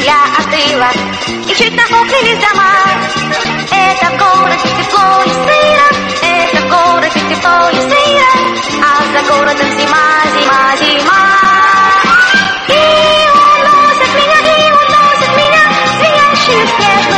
я остыла, и чуть нахохлились дома. Это в городе тепло и сыро, это в городе тепло и сыро, а за городом зима, зима, зима. И уносит меня, звенящую снежную